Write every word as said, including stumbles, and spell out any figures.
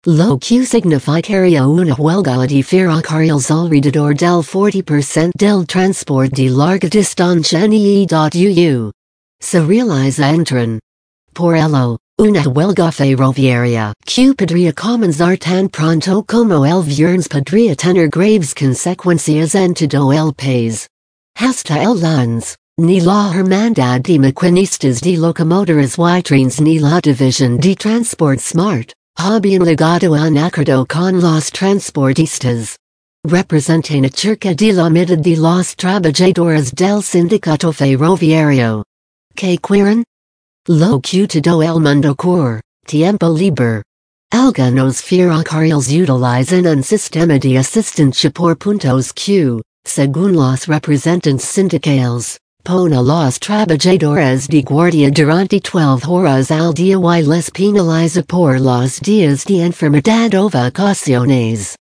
Lo que significaría una huelga de ferrocarriles alrededor del forty percent del transporte de larga distancia en E U. Se realiza entran. Por ello, una huelga ferroviaria que podría comenzar tan pronto como el viernes podría tener graves consecuencias en todo el país. Hasta el lunes, ni la Hermandad de Maquinistas de Locomotores y Trenes ni la División de Transport Smart habían llegado a un acuerdo con los transportistas. Representan acerca de la mitad de los trabajadores del sindicato ferroviario. ¿Qué quieren? Lo que todo el mundo quiere, tiempo libre. Algunos ferrocarriles utilizan un sistema de asistencia por puntos que, según los representantes sindicales, pone a los trabajadores de guardia durante twelve horas al día y les penaliza por los días de enfermedad o vacaciones.